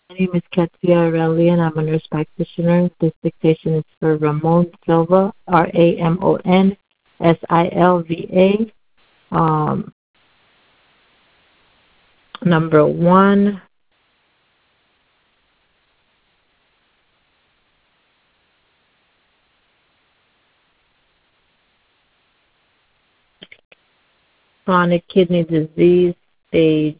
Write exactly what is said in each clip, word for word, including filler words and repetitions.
My name is Katia Aureli, and I'm a nurse practitioner. This dictation is for Ramon Silva, R A M O N S I L V A. Um, number one, chronic kidney disease, stage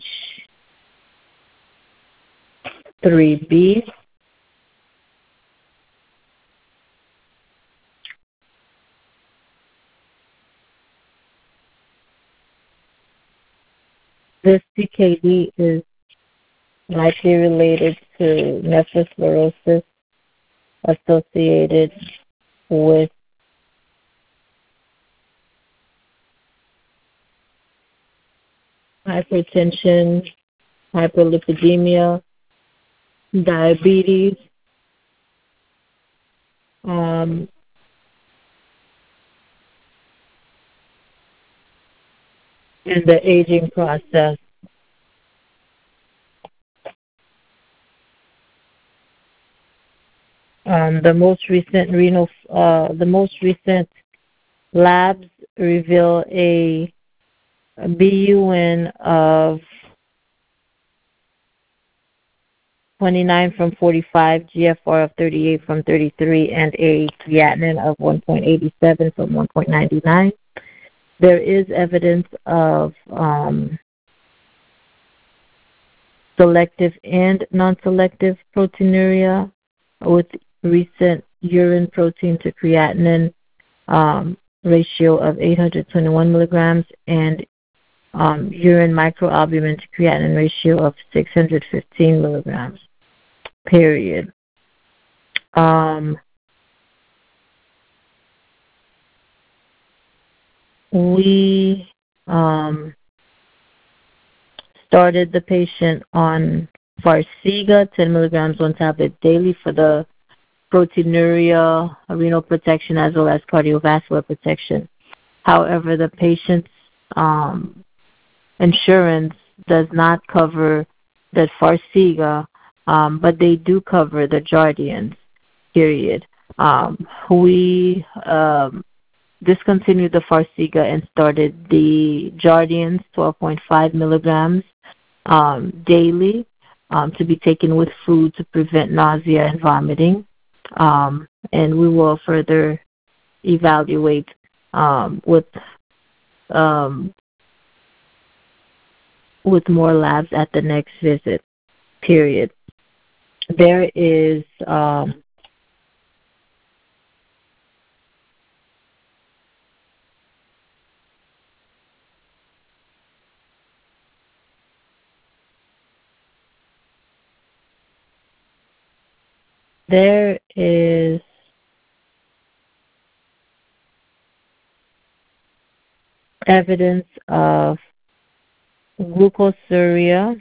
three B. This C K D is likely related to nephroclerosis associated with hypertension, hyperlipidemia, diabetes, um, and the aging process. Um, the most recent renal, uh, the most recent labs reveal a, a B U N of twenty-nine from forty-five, G F R of thirty-eight from thirty-three, and a creatinine of one point eight seven from one point nine nine. There is evidence of um, selective and non-selective proteinuria with recent urine protein to creatinine um, ratio of eight hundred twenty-one milligrams and um, urine microalbumin to creatinine ratio of six hundred fifteen milligrams, period. Um, we um, started the patient on Farxiga, ten milligrams one tablet daily for the proteinuria, renal protection, as well as cardiovascular protection. However, the patient's um, insurance does not cover the Farxiga, um, but they do cover the Jardians, period. Um, we um, discontinued the Farxiga and started the Jardians, twelve point five milligrams um, daily, um, to be taken with food to prevent nausea and vomiting. Um, and we will further evaluate um, with um, with more labs at the next visit, period. There is um, there is evidence of glucosuria.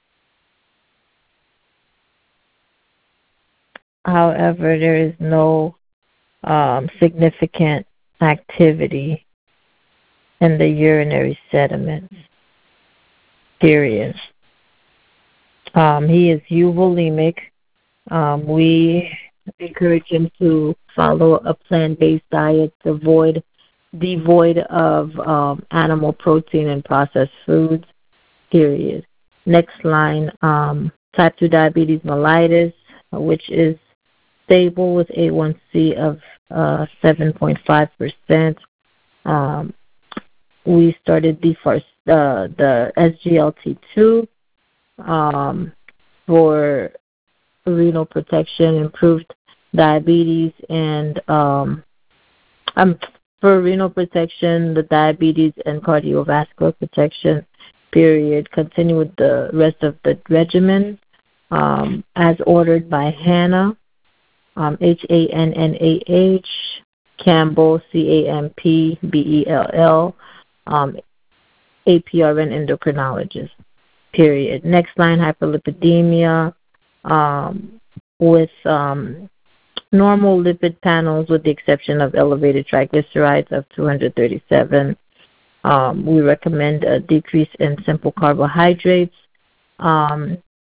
However, there is no um, significant activity in the urinary sediments, period. Um, he is euvolemic. Um, we encourage him to follow a plant-based diet, devoid, devoid of um, animal protein and processed foods, period. Next line, um, type two diabetes mellitus, which is stable with A one C of uh, seven point five percent. Um, we started the first, uh, the S G L T two um, for renal protection, improved diabetes, and um, um, for renal protection, the diabetes and cardiovascular protection, period. Continue with the rest of the regimen um, as ordered by Hannah, um, H A N N A H, Campbell, C A M P B E L L, um, A P R N endocrinologist, period. Next line, hyperlipidemia um, with um, normal lipid panels with the exception of elevated triglycerides of two hundred thirty-seven. Um, we recommend a decrease in simple carbohydrates. Um,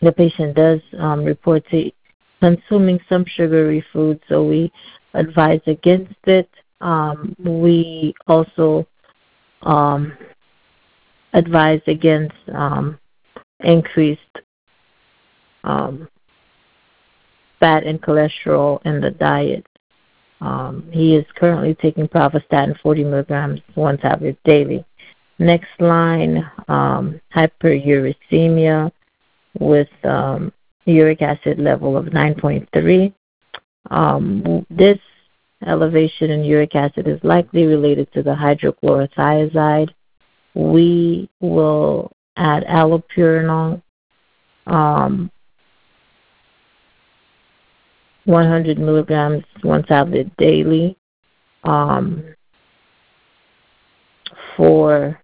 the patient does um, report to consuming some sugary foods, so we advise against it. Um, we also um, advise against um, increased um, fat and cholesterol in the diet. Um, he is currently taking pravastatin forty milligrams, one tablet daily. Next line, um, hyperuricemia with um, uric acid level of nine point three. Um, this elevation in uric acid is likely related to the hydrochlorothiazide. We will add allopurinol, um, one hundred milligrams, one tablet daily, um, for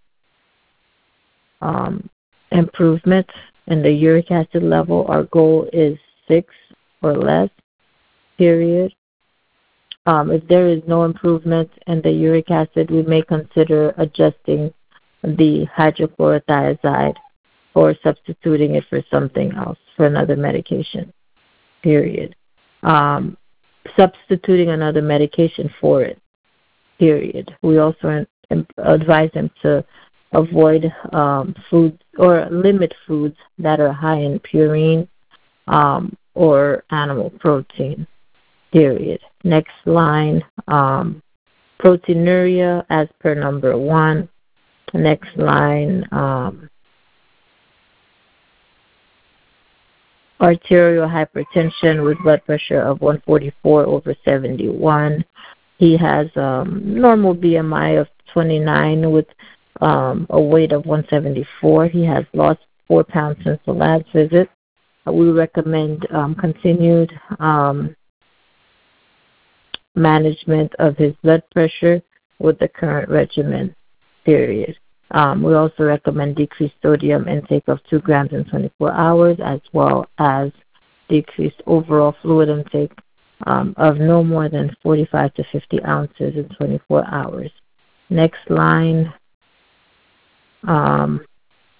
um, improvement in the uric acid level. Our goal is six or less, period. Um, if there is no improvement in the uric acid, we may consider adjusting the hydrochlorothiazide or substituting it for something else, for another medication, period. Um, substituting another medication for it, period. We also advise them to avoid um, foods or limit foods that are high in purine um, or animal protein, period. Next line, um, proteinuria as per number one. Next line, um, arterial hypertension with blood pressure of one forty-four over seventy-one. He has um, normal B M I of twenty-nine with um, a weight of one seventy-four. He has lost four pounds since the last visit. We recommend um, continued um, management of his blood pressure with the current regimen, period. Um, we also recommend decreased sodium intake of two grams in twenty-four hours, as well as decreased overall fluid intake um, of no more than forty-five to fifty ounces in twenty-four hours. Next line, um,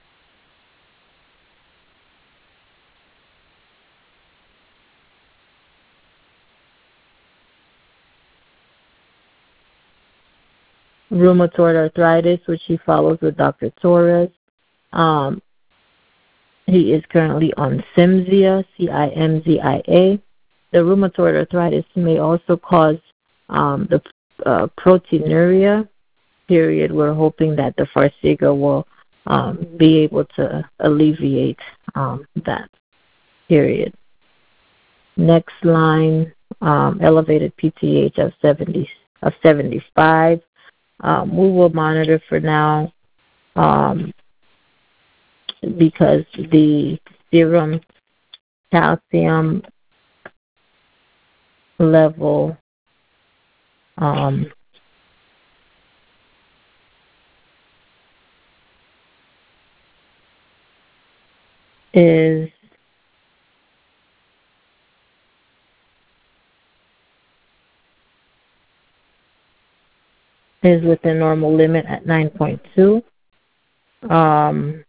rheumatoid arthritis, which he follows with Doctor Torres. Um, he is currently on Cimzia, C I M Z I A. The rheumatoid arthritis may also cause um, the uh, proteinuria, period. We're hoping that the Farxiga will um, be able to alleviate um, that, period. Next line, um, elevated P T H of seventy of seventy-five. Um, we will monitor for now um, because the serum calcium level um, is is within normal limit at nine point two. Um,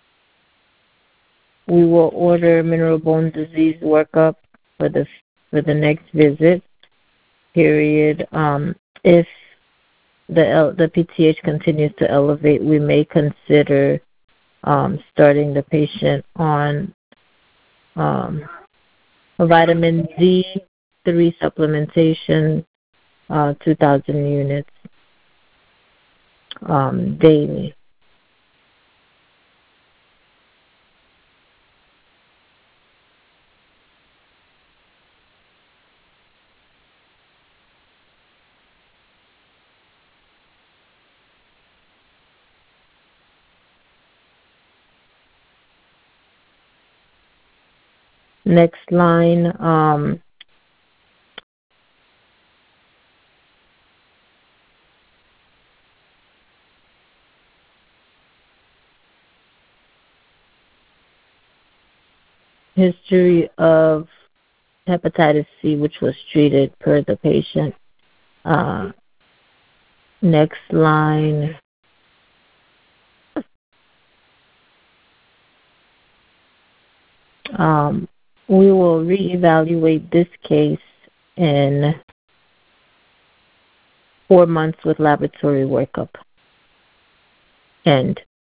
we will order mineral bone disease workup for the for the next visit, period. Um, if the L, the P T H continues to elevate, we may consider um, starting the patient on um, vitamin D three supplementation, uh, two thousand units um, daily. Next line, um, history of hepatitis C, which was treated per the patient. Uh, next line, Um, we will reevaluate this case in four months with laboratory workup. End.